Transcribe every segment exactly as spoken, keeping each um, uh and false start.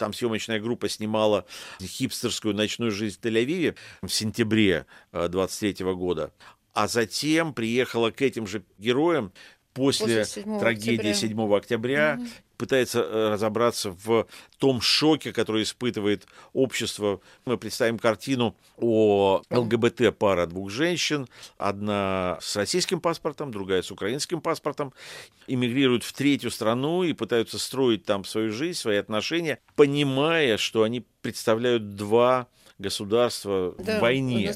там съемочная группа снимала хипстерскую ночную жизнь в Тель-Авиве в сентябре двадцать третьего года, а затем приехала к этим же героям после, после трагедии седьмого октября, угу. пытается разобраться в том шоке, который испытывает общество. Мы представим картину о ЛГБТ-пара двух женщин, одна с российским паспортом, другая с украинским паспортом, эмигрируют в третью страну и пытаются строить там свою жизнь, свои отношения, понимая, что они представляют два государства да, в войне.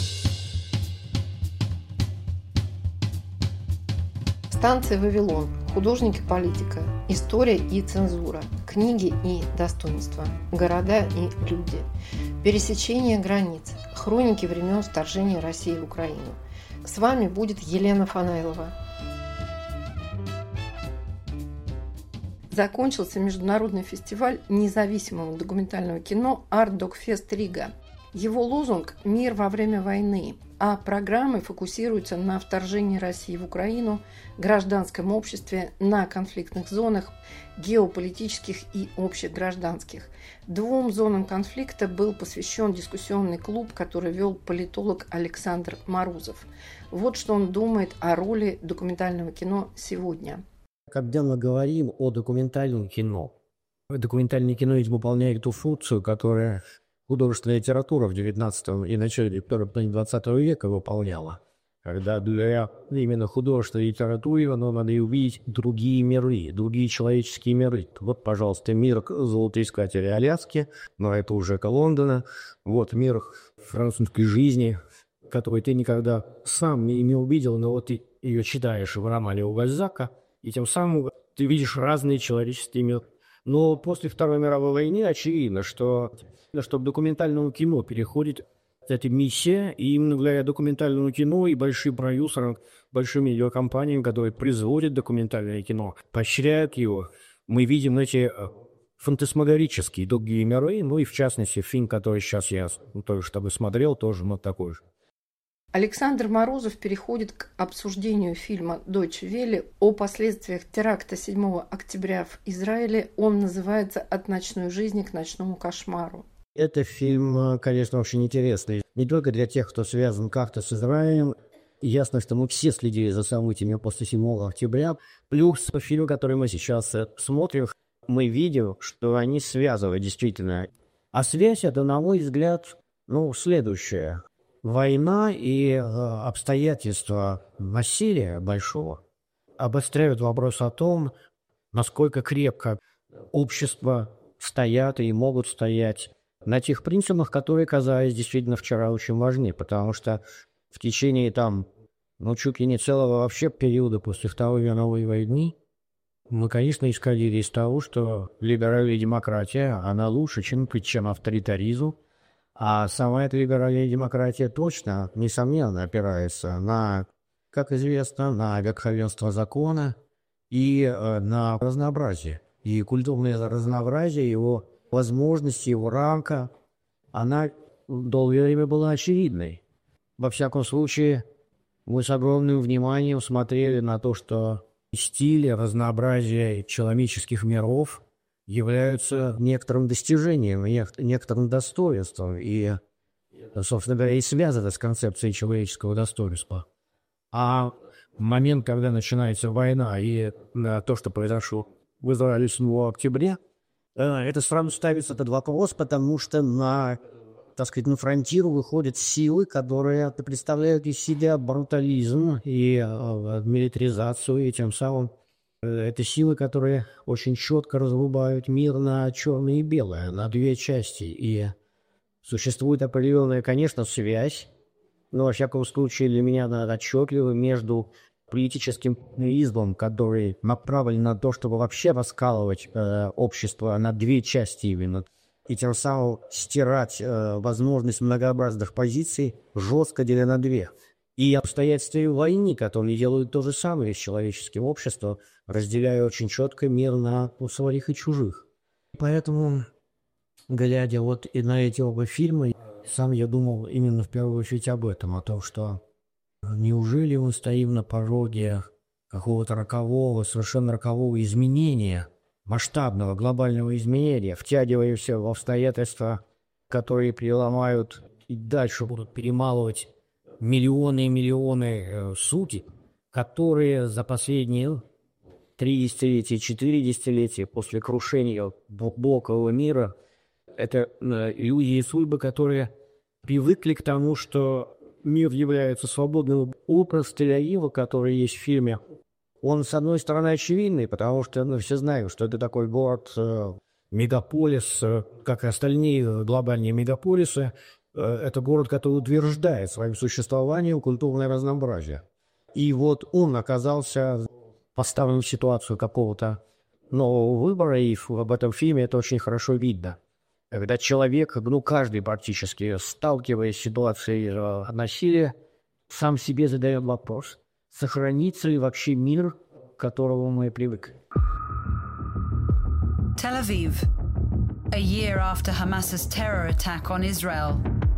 Станция «Вавилон», художники-политика, история и цензура, книги и достоинства, города и люди, пересечение границ, хроники времен вторжения России в Украину. С вами будет Елена Фанайлова. Закончился международный фестиваль независимого документального кино «Арт-Докфест Рига». Его лозунг «Мир во время войны», а программы фокусируются на вторжении России в Украину, гражданском обществе, на конфликтных зонах, геополитических и общегражданских. Двум зонам конфликта был посвящен дискуссионный клуб, который вел политолог Александр Морозов. Вот что он думает о роли документального кино сегодня. Когда мы говорим о документальном кино, документальное кино ведь выполняет ту функцию, которая художественная литература в девятнадцатом и начале второй половины двадцатого века выполняла. Когда для именно художественной литературы но надо и увидеть другие миры, другие человеческие миры. Вот, пожалуйста, мир золотоискателя Аляски, но это уже Лондона. Вот мир французской жизни, который ты никогда сам не, не увидел, но вот ты ее читаешь в романе у Бальзака, и тем самым ты видишь разные человеческие миры. Но после Второй мировой войны очевидно, что чтобы документальному кино переходит эта миссия, и именно благодаря документальному кино и большим продюсерам, большим медиакомпаниям, которые производят документальное кино, поощряют его, мы видим эти фантасмагорические другие миры, ну и в частности фильм, который сейчас я только что смотрел, тоже вот такой же. Александр Морозов переходит к обсуждению фильма «Дойче Велле» о последствиях теракта седьмого октября в Израиле. Он называется «От ночной жизни к ночному кошмару». Это фильм, конечно, очень интересный. Не только для тех, кто связан как-то с Израилем. Ясно, что мы все следили за событиями после седьмого октября. Плюс фильм, который мы сейчас смотрим, мы видим, что они связывают действительно. А связь – это, на мой взгляд, ну, следующее. Война и э, обстоятельства насилия большого обостряют вопрос о том, насколько крепко общества стоят и могут стоять на тех принципах, которые казались действительно вчера очень важны, потому что в течение там, ну, чуть ли не целого вообще периода после Второй мировой войны мы, конечно, исходили из того, что либеральная демократия, она лучше, чем, чем авторитаризм. А сама эта либеральная демократия точно, несомненно, опирается на, как известно, на верховенство закона и э, на разнообразие. И культурное разнообразие, его возможности, его рамка, она долгое время была очевидной. Во всяком случае, мы с огромным вниманием смотрели на то, что стили, разнообразие человеческих миров являются некоторым достижением, некоторым достоинством, и, собственно говоря, и связано с концепцией человеческого достоинства. А момент, когда начинается война, и то, что произошло в Израиле седьмого октября, это сразу ставится этот вопрос, потому что на, так сказать, на фронтиру выходят силы, которые представляют из себя брутализм и милитаризацию, и тем самым это силы, которые очень четко разрубают мир на черное и белое, на две части. И существует определенная, конечно, связь, но, во всяком случае, для меня она отчетлива между политическим измом, который направлен на то, чтобы вообще раскалывать э, общество на две части именно, и тем самым стирать э, возможность многообразных позиций, жестко деля на две. И обстоятельства войны, которые делают то же самое с человеческим обществом, разделяя очень четко мир на своих и чужих. Поэтому, глядя вот и на эти оба фильма, сам я думал именно в первую очередь об этом, о том, что неужели мы стоим на пороге какого-то рокового, совершенно рокового изменения масштабного глобального изменения, втягиваешься в обстоятельства, которые переломают и дальше будут перемалывать миллионы и миллионы э, сути, которые за последние три десятилетия, четыре десятилетия после крушения блокового мира это э, люди и судьбы, которые привыкли к тому, что мир является свободным. Образ Тель-Авива, который есть в фильме, он, с одной стороны, очевидный, потому что ну, все знают, что это такой город, э, мегаполис, э, как и остальные глобальные мегаполисы. Э, это город, который утверждает своим существованием культурное разнообразие. И вот он оказался поставлен в ситуацию какого-то нового выбора, и в этом фильме это очень хорошо видно. Когда человек, ну каждый практически, сталкиваясь с ситуацией э, насилия, сам себе задает вопрос, сохранится ли вообще мир, к которому мы привыкли. Tel Aviv, a year after Hamas's terror attack on Israel.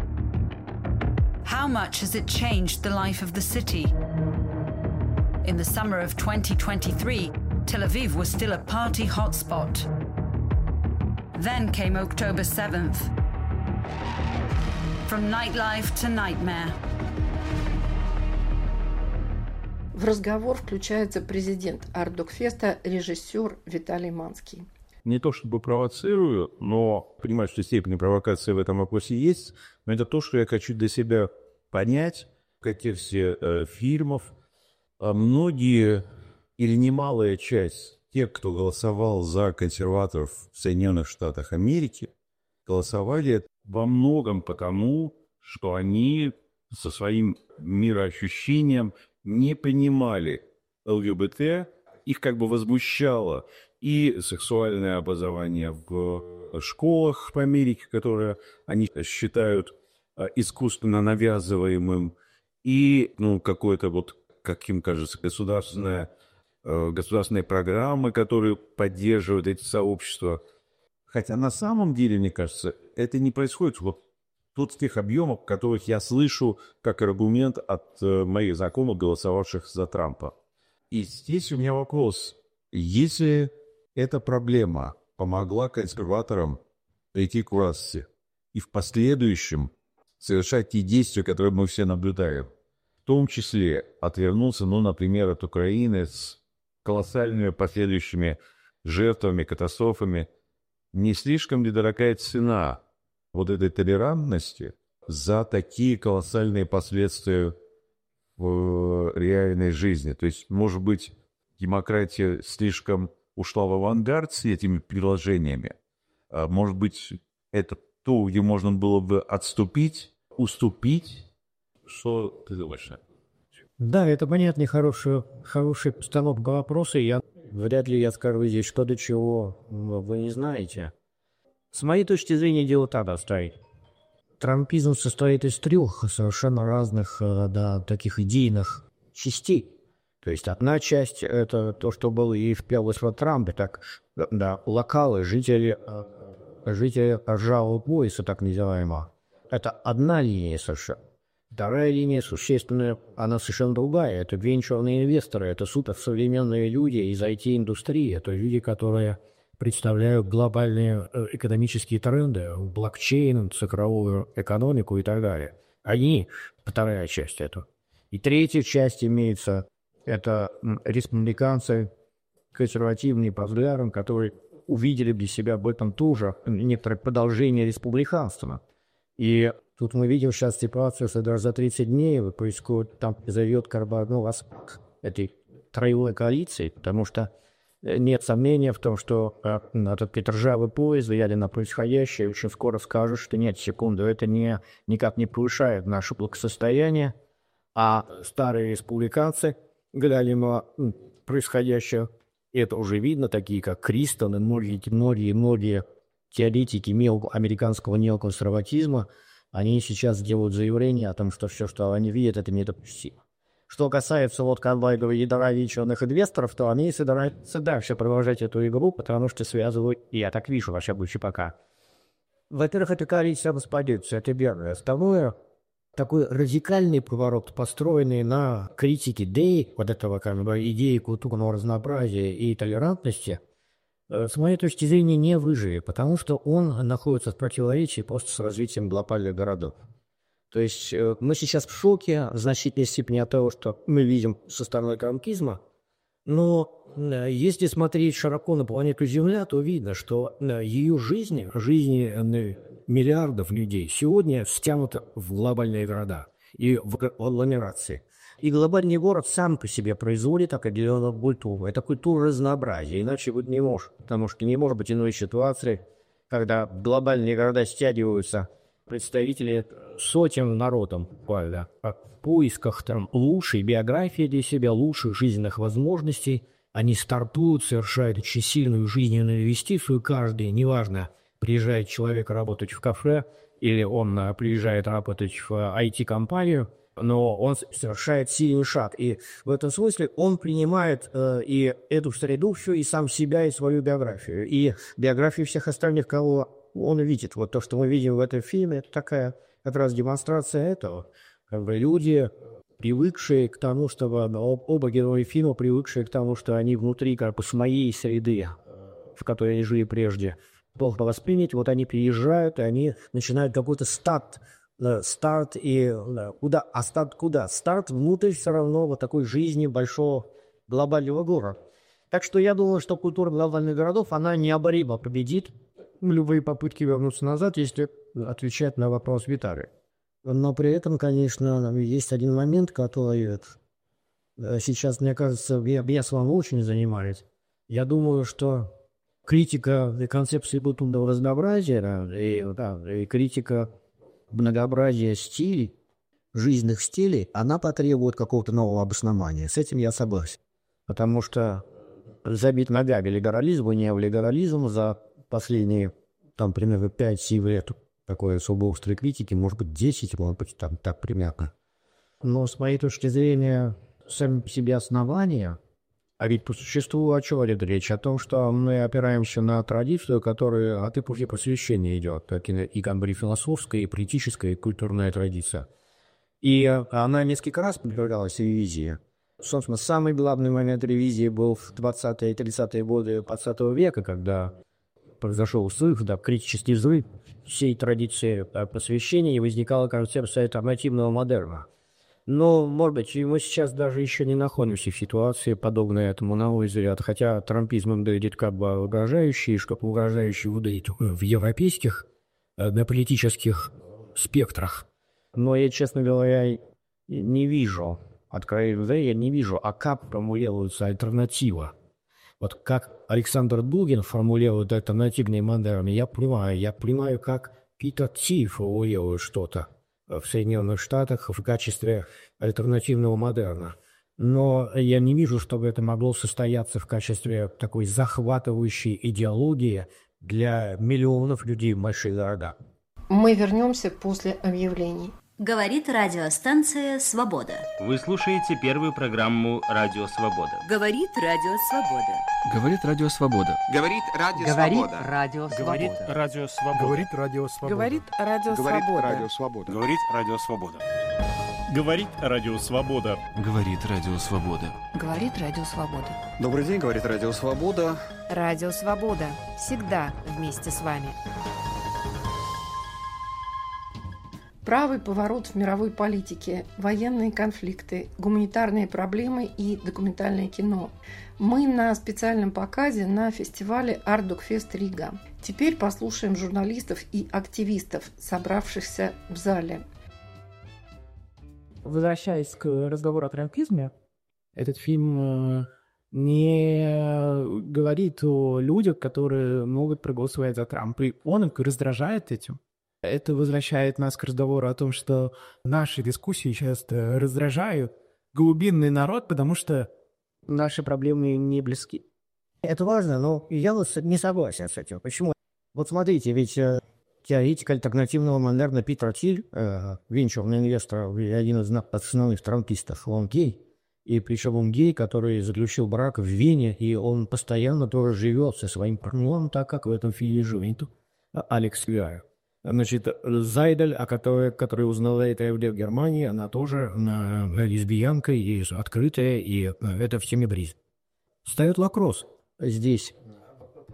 How much has it changed the life of the city? In the summer of twenty twenty-three, Tel Aviv was still a party hotspot. Then came October seventh. From nightlife to nightmare. В разговор включается президент Арт-Док-феста, режиссер Виталий Манский. Не то чтобы провоцирую, но понимаю, что степень провокации в этом вопросе есть, но это то, что я хочу для себя понять в контексте э, фильмов. А многие или немалая часть тех, кто голосовал за консерваторов в Соединенных Штатах Америки, голосовали во многом потому, что они со своим мироощущением не понимали ЛГБТ, их как бы возмущало и сексуальное образование в школах в Америке, которое они считают искусственно навязываемым, и ну, какое-то вот, как им кажется, государственное государственные программы, которые поддерживают эти сообщества. Хотя на самом деле, мне кажется, это не происходит вот тут в тех объемах, которых я слышу как аргумент от моих знакомых, голосовавших за Трампа. И здесь у меня вопрос. Если эта проблема помогла консерваторам прийти к власти и в последующем совершать те действия, которые мы все наблюдаем, в том числе отвернулся, ну, например, от Украины с колоссальными последующими жертвами, катастрофами, не слишком ли дорогая цена вот этой толерантности за такие колоссальные последствия в реальной жизни? То есть, может быть, демократия слишком ушла в авангард с этими приложениями? А может быть, это то, где можно было бы отступить, уступить? Что ты думаешь? Да, это понятный, хороший, хороший постановка вопроса. Я, вряд ли я скажу здесь что-то, чего вы не знаете. С моей точки зрения, дело так обстоит. Трампизм состоит из трех совершенно разных, да, таких идейных частей. То есть одна часть – это то, что было и в первом Трампе, так, да, локалы, жители, жители ржавого пояса, так называемого. Это одна линия совершенно. Вторая линия существенная, она совершенно другая. Это венчурные инвесторы, это суперсовременные люди из ай ти-индустрии. Это люди, которые представляют глобальные экономические тренды, блокчейн, цифровую экономику и так далее. Они вторая часть этого. И третья часть имеется, это республиканцы, консервативные по взглядам, которые увидели для себя в этом тоже некоторое продолжение республиканства. И тут мы видим сейчас ситуацию, что даже за тридцать дней происходит, там произойдет ну, распад этой троевой коалиции, потому что нет сомнения в том, что э, этот ржавый поезд, влияли на происходящее, очень скоро скажут, что нет, секунду, это не, никак не повышает наше благосостояние, а старые республиканцы, глядя на происходящее, это уже видно, такие как Кристон и многие, многие, многие теоретики мел... американского неоконсерватизма, они сейчас делают заявление о том, что все, что они видят, это недопустимо. Что касается вот конвойного ядра венчурных инвесторов, то они собираются дальше продолжать эту игру, потому что связывают, и я так вижу, во всяком случае пока. Во-первых, это коалиция распадется, это верно. Второе, такой радикальный поворот, построенный на критике идеи, вот этого как бы идеи культурного разнообразия и толерантности, с моей точки зрения, не выживет, потому что он находится в противоречии просто с развитием глобальных городов. То есть мы сейчас в шоке в значительной степени от того, что мы видим со стороны трампизма, но если смотреть широко на планету Земля, то видно, что ее жизни, жизни миллиардов людей сегодня стянуты в глобальные города и в агломерации. И глобальный город сам по себе производит определенную культуру. Это культура разнообразия, иначе быть не может. Потому что не может быть иной ситуации, когда глобальные города стягиваются представители сотен народом в поисках там, лучшей биографии для себя, лучших жизненных возможностей. Они стартуют, совершают очень сильную жизненную инвестицию. Каждый, неважно, приезжает человек работать в кафе или он приезжает работать в ай ти-компанию, но он совершает сильный шаг. И в этом смысле он принимает э, и эту среду всю, и сам себя, и свою биографию, и биографию всех остальных, кого он видит. Вот то, что мы видим в этом фильме, это такая как раз демонстрация этого. Как бы люди, привыкшие к тому, чтобы оба героя фильма, привыкшие к тому, что они внутри как бы своей среды, в которой они жили прежде, плохо воспринять, вот они приезжают, и они начинают какой-то старт, старт и куда, а старт куда? Старт внутрь все равно вот такой жизни большого глобального города. Так что я думаю, что культура глобальных городов, она необоримо победит любые попытки вернуться назад, если отвечать на вопрос Виталия. Но при этом, конечно, есть один момент, который сейчас, мне кажется, я с вами очень занимаюсь. Я думаю, что критика концепции культурного разнообразия и, да, и критика многообразия стилей, жизненных стилей, она потребует какого-то нового обоснования. С этим я согласен. Потому что забить ногами либерализм и неолиберализм за последние, там, примерно пять-семь лет такой особо острой критики, может быть, десять, может быть, там, так примерно. Но с моей точки зрения, сами по себе основания, а ведь по существу о чем идет речь? О том, что мы опираемся на традицию, которая от эпохи Просвещения идет, так и, и как бы и философская, и политическая, и культурная традиция. И она несколько раз подвергалась ревизии. Собственно, самый главный момент ревизии был в двадцатые и тридцатые годы двадцатого века, когда произошел взрыв, да, критический взрыв всей традиции просвещения, и возникала концепция альтернативного модерна. Но, может быть, мы сейчас даже еще не находимся в ситуации, подобной этому, на мой взгляд, хотя трампизм выглядит как бы угрожающий, что угрожающий выглядит в европейских, на политических спектрах. Но я, честно говоря, не вижу, откровенно говоря, я не вижу, а как формулируется альтернатива. Вот как Александр Дугин формулирует альтернативный модерн, я понимаю, я понимаю, как Питер Ти формулирует что-то в Соединенных Штатах в качестве альтернативного модерна. Но я не вижу, чтобы это могло состояться в качестве такой захватывающей идеологии для миллионов людей в больших городах. Мы вернемся после объявлений. Говорит радиостанция «Свобода». Вы слушаете первую программу «Радио Свобода». Говорит Радио Свобода. Говорит Радио Свобода. Говорит Радио Свобода. Говорит Радио Свобода. Говорит Радио Свобода. Говорит Радио Свобода. Говорит Радио Свобода. Говорит Радио Свобода. Говорит Радио Свобода. Говорит Радио Свобода. Добрый день, говорит Радио Свобода. Радио Свобода. Всегда вместе с вами. Правый поворот в мировой политике, военные конфликты, гуманитарные проблемы и документальное кино. Мы на специальном показе на фестивале Art-Dog-Fest Рига. Теперь послушаем журналистов и активистов, собравшихся в зале. Возвращаясь к разговору о трампизме, этот фильм не говорит о людях, которые могут проголосовать за Трампа. И он их раздражает этим. Это возвращает нас к разговору о том, что наши дискуссии часто раздражают глубинный народ, потому что наши проблемы не близки. Это важно, но я вот не согласен с этим. Почему? Вот смотрите, ведь э, теоретик альтернативного модерна Питер Тиль, э, венчурный инвестор и один из основных трампистов, он гей. И причем он гей, который заключил брак в Вене, и он постоянно тоже живет со своим партнером, так как в этом фильме живет Алекс Виар. Значит, Зайдель, о которой, которая узнала это в Германии, она тоже она лесбиянка и открытая, и это в теме Бриз. Ставит вопрос здесь.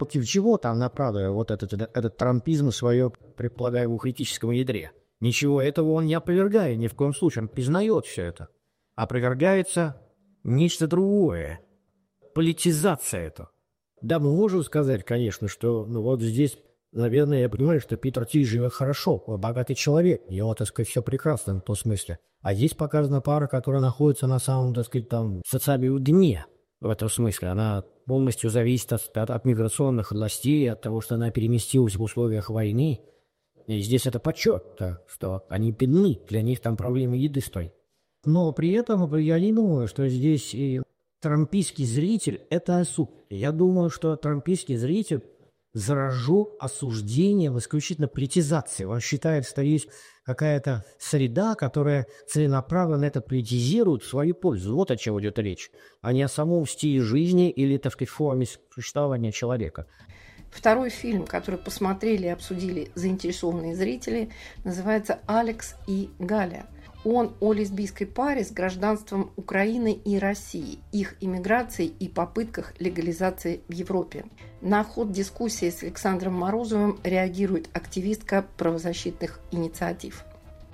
против чего там направлен вот этот, этот, этот трампизм в своем, предполагаемом, критическом ядре? Ничего этого он не опровергает, ни в коем случае, он признает все это. Опровергается нечто другое. Политизация это. Да, мы можем сказать, конечно, что ну вот здесь, наверное, я понимаю, что Питер Тиль живет хорошо, он богатый человек, у него, так сказать, все прекрасно в том смысле. А здесь показана пара, которая находится на самом, так сказать, там, социальном дне. В этом смысле она полностью зависит от, от, от миграционных властей, от того, что она переместилась в условиях войны. И здесь это подсчет, что они бедны, для них там проблемы еды стоят. Но при этом я не думаю, что здесь и трампийский зритель – это осуд. Я думаю, что трампийский зритель заражен осуждением исключительно политизации. Он считает, что есть какая-то среда, которая целенаправленно это политизирует в свою пользу. Вот о чем идет речь, а не о самом стиле жизни или, так сказать, форме существования человека. Второй фильм, который посмотрели и обсудили заинтересованные зрители, называется «Алекс и Галя». Он о лесбийской паре с гражданством Украины и России, их иммиграции и попытках легализации в Европе. На ход дискуссии с Александром Морозовым реагирует активистка правозащитных инициатив.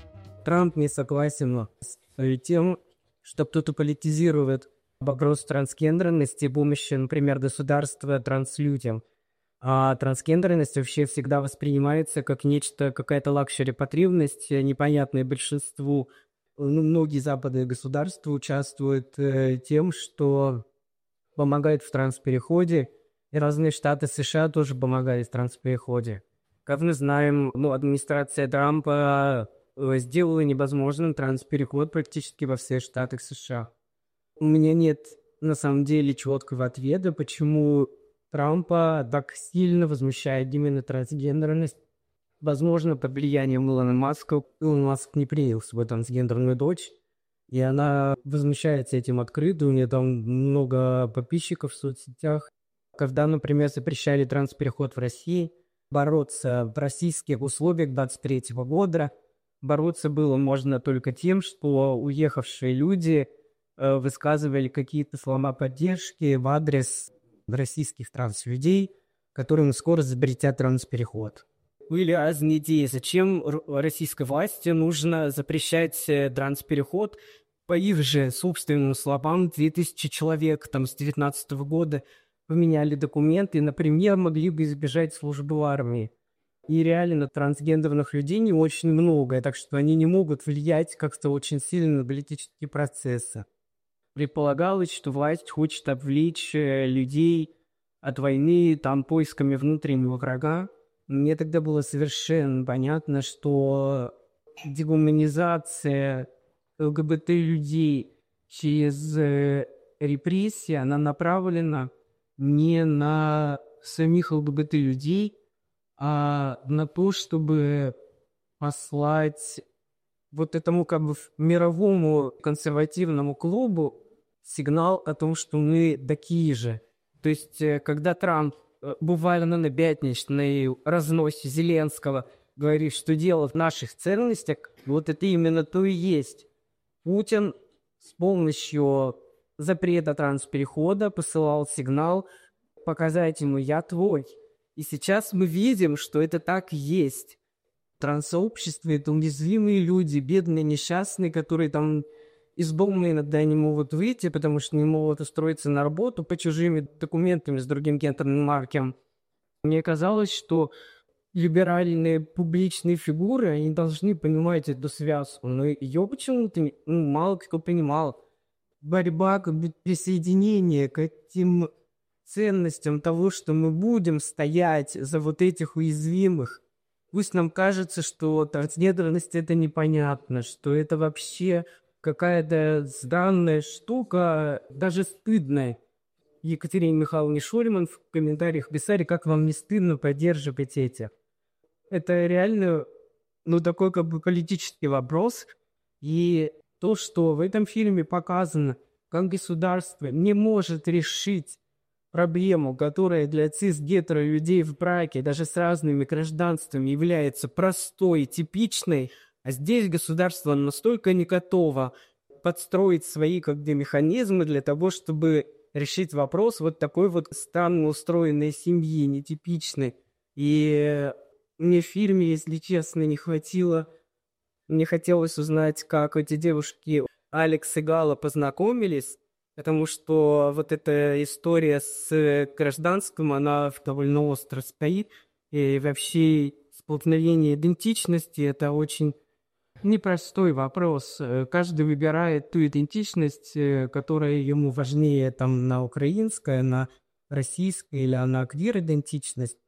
Трамп не согласен с тем, что кто-то политизирует вопрос трансгендерности, помощи, например, государства транслюдям. А трансгендерность вообще всегда воспринимается как нечто, какая-то лакшери-потребность, непонятная большинству. Ну, многие западные государства участвуют э, тем, что помогают в транспереходе, и разные штаты США тоже помогают в транспереходе. Как мы знаем, ну, администрация Трампа сделала невозможным транспереход практически во всех штатах США. У меня нет, на самом деле, четкого ответа, почему Трампа так сильно возмущает именно трансгендерность. Возможно, под влиянием Илона Маска. Илон Маск не принял свою трансгендерную дочь, и она возмущается этим открыто. У нее там много подписчиков в соцсетях. Когда, например, запрещали транспереход в России, бороться в российских условиях двадцать третьего года, бороться было можно только тем, что уехавшие люди э, высказывали какие-то слова поддержки в адрес российских транслюдей, которым скоро запретят транспереход. Были разные идеи, зачем российской власти нужно запрещать транспереход. По их же собственным словам, две тысячи человек там, с две тысячи девятнадцатого года поменяли документы и, например, могли бы избежать службы в армии. И реально трансгендерных людей не очень много, так что они не могут влиять как-то очень сильно на политические процессы. Предполагалось, что власть хочет отвлечь людей от войны там, поисками внутреннего врага. Мне тогда было совершенно понятно, что дегуманизация ЛГБТ-людей через репрессии, она направлена не на самих ЛГБТ-людей, а на то, чтобы послать вот этому как бы мировому консервативному клубу сигнал о том, что мы такие же. То есть, когда Трамп буквально на пятничной разносе Зеленского говорит, что дело в наших ценностях, вот это именно то и есть. Путин с помощью запрета трансперехода посылал сигнал показать ему «я твой». И сейчас мы видим, что это так и есть. Транссообщество — это уязвимые люди, бедные, несчастные, которые там из дома иногда не могут выйти, потому что не могут устроиться на работу по чужими документами с другим гендерным маркером. Мне казалось, что либеральные публичные фигуры, они должны понимать эту связку, но ее почему-то ну, мало кто понимал. Борьба как бы присоединения к этим ценностям того, что мы будем стоять за вот этих уязвимых. Пусть нам кажется, что трансгендерность — это непонятно, что это вообще какая-то странная штука, даже стыдная. Екатерине Михайловне Шульман в комментариях писали, как вам не стыдно поддерживать эти. Это реально, ну, такой как бы политический вопрос. И то, что в этом фильме показано, как государство не может решить проблему, которая для цис-гетеро людей в браке, даже с разными гражданствами, является простой, типичной, а здесь государство настолько не готово подстроить свои как бы, механизмы для того, чтобы решить вопрос вот такой вот странно устроенной семьи, нетипичной. И мне в фильме, если честно, не хватило... Мне хотелось узнать, как эти девушки, Алекс и Гала, познакомились, потому что вот эта история с гражданством, она довольно остро стоит. И вообще столкновение идентичности – это очень непростой вопрос. Каждый выбирает ту идентичность, которая ему важнее, там, на украинская, на российская или на квир-идентичность.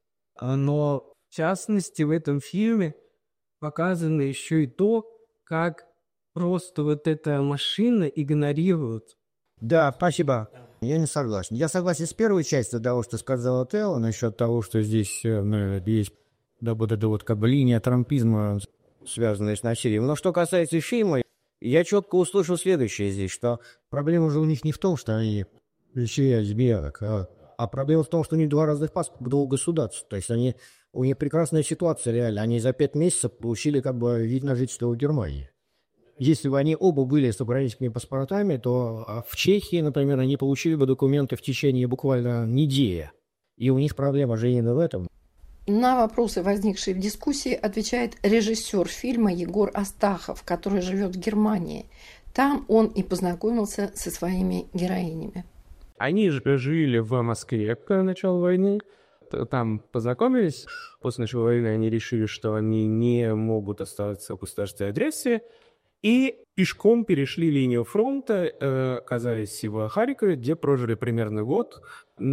Но, в частности, в этом фильме показано еще и то, как просто вот эта машина игнорирует. Да, спасибо. Я не согласен. Я согласен с первой частью того, что сказала Тео, насчет того, что здесь ну, есть да, вот эта вот как бы линия трампизма, связанная с насилием. Но что касается фильма, я четко услышал следующее здесь, что проблема же у них не в том, что они лишили избирок, а, а проблема в том, что у них два разных паспорта двух государств. То есть они, у них прекрасная ситуация реально. Они за пять месяцев получили как бы вид на жительство в Германии. Если бы они оба были с украинскими паспортами, то в Чехии, например, они получили бы документы в течение буквально недели. И у них проблема же именно в этом. На вопросы, возникшие в дискуссии, отвечает режиссер фильма Егор Астахов, который живет в Германии. Там он и познакомился со своими героинями. Они же жили в Москве к началу войны. Там познакомились. После начала войны они решили, что они не могут оставаться в государственной агрессии. И пешком перешли линию фронта, э, оказались в Харькове, где прожили примерно год.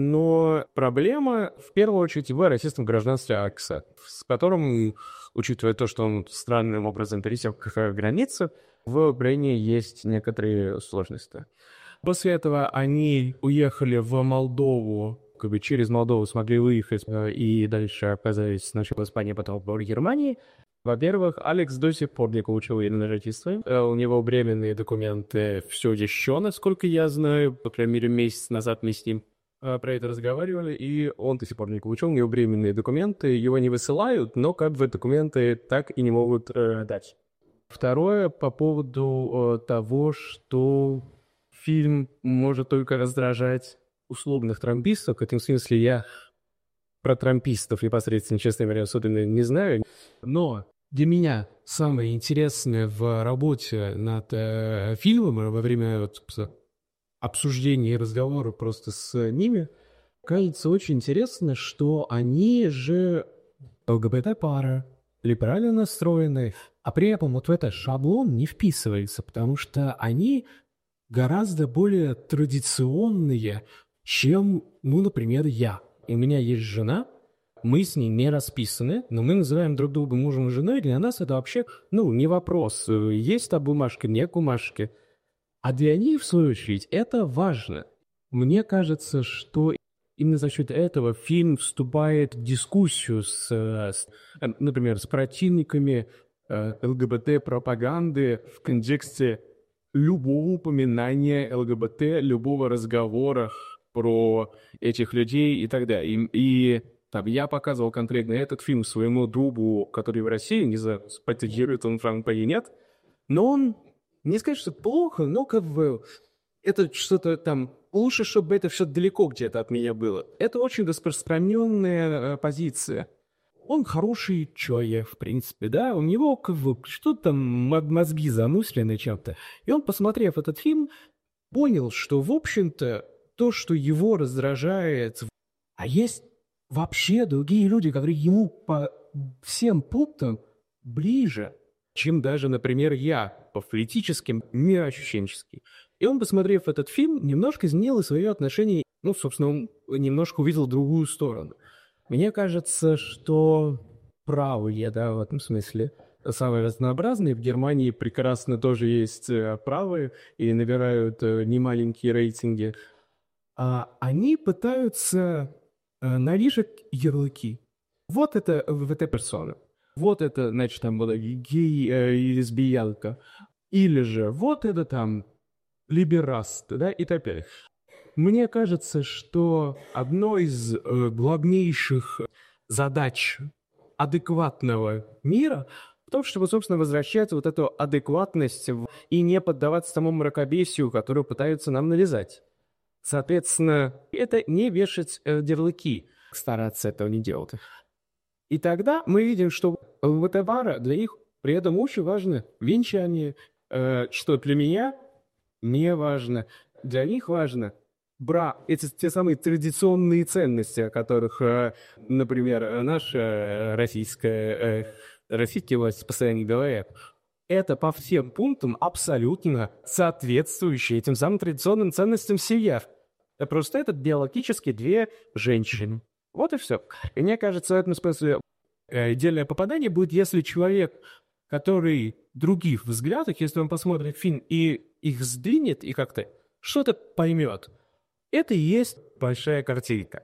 Но проблема, в первую очередь, в российском гражданстве Алекса, с которым, учитывая то, что он странным образом пересек границу, в Украине есть некоторые сложности. После этого они уехали в Молдову, как бы через Молдову смогли выехать э, и дальше оказались сначала в Испании, потом в Германии. Во-первых, Алекс до сих пор не получил военное жительство. У него временные документы все еще, насколько я знаю. По крайней мере, месяц назад мы с ним про это разговаривали, и он до сих пор не получил. У него временные документы, его не высылают, но как бы документы так и не могут э, дать. Второе, по поводу э, того, что фильм может только раздражать условных трампистов. В этом смысле я про трампистов непосредственно, честно говоря, особенно не знаю. Но для меня самое интересное в работе над э, фильмом во время вот, обсуждения и разговора просто с ними, кажется очень интересно, что они же ЛГБТ-пара, либерально настроенные, а при этом вот в этот шаблон не вписывается, потому что они гораздо более традиционные, чем, ну, например, я. У меня есть жена, мы с ней не расписаны, но мы называем друг друга мужем и женой, и для нас это вообще, ну, не вопрос, есть та бумажка, нет бумажки. А для них, в свою очередь, это важно. Мне кажется, что именно за счет этого фильм вступает в дискуссию с, с например, с противниками э, ЛГБТ-пропаганды в контексте любого упоминания ЛГБТ, любого разговора про этих людей и так далее. И, и там, я показывал конкретно этот фильм своему другу, который в России, не знаю, поддерживает он Франк или нет, но он, не сказать, что плохо, но как бы это что-то там, лучше, чтобы это все далеко где-то от меня было. Это очень распространенная э, позиция. Он хороший человек, в принципе, да, у него как бы что-то там мозги замыслены чем-то. И он, посмотрев этот фильм, понял, что, в общем-то, то, что его раздражает, а есть вообще другие люди, которые ему по всем пунктам ближе, чем даже, например, я, по политическим, мироощущенчески. И он, посмотрев этот фильм, немножко изменил свое отношение, ну, собственно, он немножко увидел другую сторону. Мне кажется, что правые, да, в этом смысле, самые разнообразные. В Германии прекрасно тоже есть правые и набирают немаленькие рейтинги. А они пытаются навешать ярлыки. Вот это в этой персоне. Вот это, значит, там была гей э, и лесбиянка. Или же вот это там либераст, да, и так далее. Мне кажется, что одной из э, главнейших задач адекватного мира в том, чтобы, собственно, возвращать вот эту адекватность и не поддаваться тому мракобесию, которую пытаются нам навязать. Соответственно, это не вешать э, ярлыки, стараться этого не делать. И тогда мы видим, что у товара для них при этом очень важно венчание, э, что для меня не важно, для них важно брак. Это те самые традиционные ценности, о которых, э, например, наша российская, э, российская власть постоянно говорят. Это по всем пунктам абсолютно соответствующие этим самым традиционным ценностям в семьях. Просто это биологически две женщины. Вот и все. И мне кажется, в этом смысле идеальное попадание будет, если человек, который других взглядов, если он посмотрит фильм и их сдвинет, и как-то что-то поймет, это и есть большая картинка.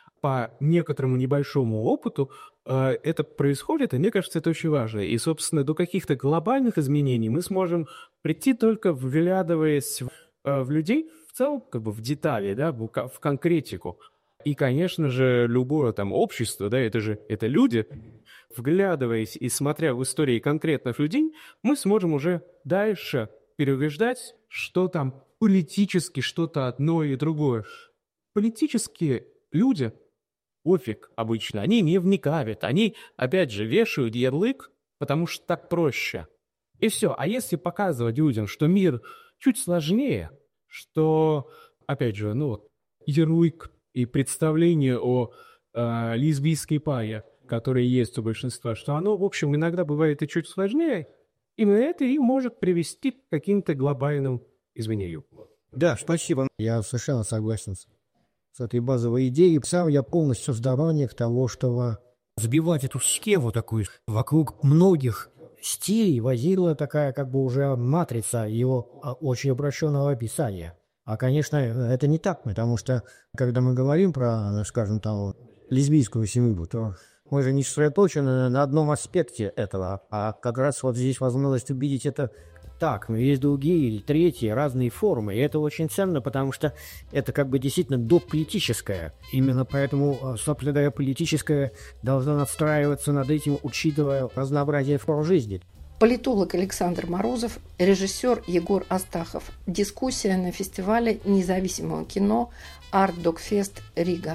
По некоторому небольшому опыту э, это происходит, и мне кажется, это очень важно. И, собственно, до каких-то глобальных изменений мы сможем прийти только вглядываясь в, э, в людей, в целом, как бы в детали, да, в, в конкретику. И, конечно же, любое там общество, да, это же это люди, вглядываясь и смотря в истории конкретных людей, мы сможем уже дальше переубеждать, что там политически что-то одно и другое. Политические люди, пофиг обычно, они не вникают, они, опять же, вешают ярлык, потому что так проще. И все. А если показывать людям, что мир чуть сложнее, что, опять же, ну вот, ярлык и представление о э, лесбийской паре, которые есть у большинства, что оно, в общем, иногда бывает и чуть сложнее, именно это и может привести к каким-то глобальным изменениям. Да, спасибо. Я совершенно согласен с, с этой базовой идеей. Сам я полностью сторонник того, чтобы сбивать эту схему такую вокруг многих стилей возила такая как бы уже матрица его очень упрощенного описания. А, конечно, это не так, потому что, когда мы говорим про, скажем, там, лесбийскую семью, то мы же не сосредоточены на одном аспекте этого, а как раз вот здесь возможность увидеть это так. Есть другие или третьи, разные формы, и это очень ценно, потому что это как бы действительно дополитическое. Именно поэтому, собственно говоря, политическое должно надстраиваться над этим, учитывая разнообразие форм жизни. Политолог Александр Морозов, режиссер Егор Астахов. Дискуссия на фестивале независимого кино Art Dog Fest Рига.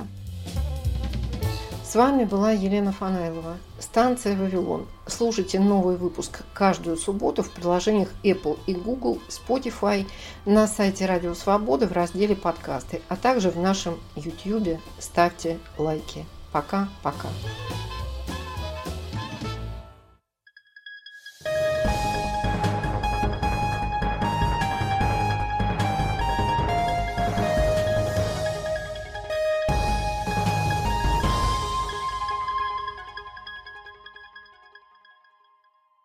С вами была Елена Фанайлова. Станция «Вавилон». Слушайте новый выпуск каждую субботу в приложениях Apple и Google, Spotify, на сайте Радио Свобода в разделе «Подкасты», а также в нашем YouTube. Ставьте лайки. Пока-пока.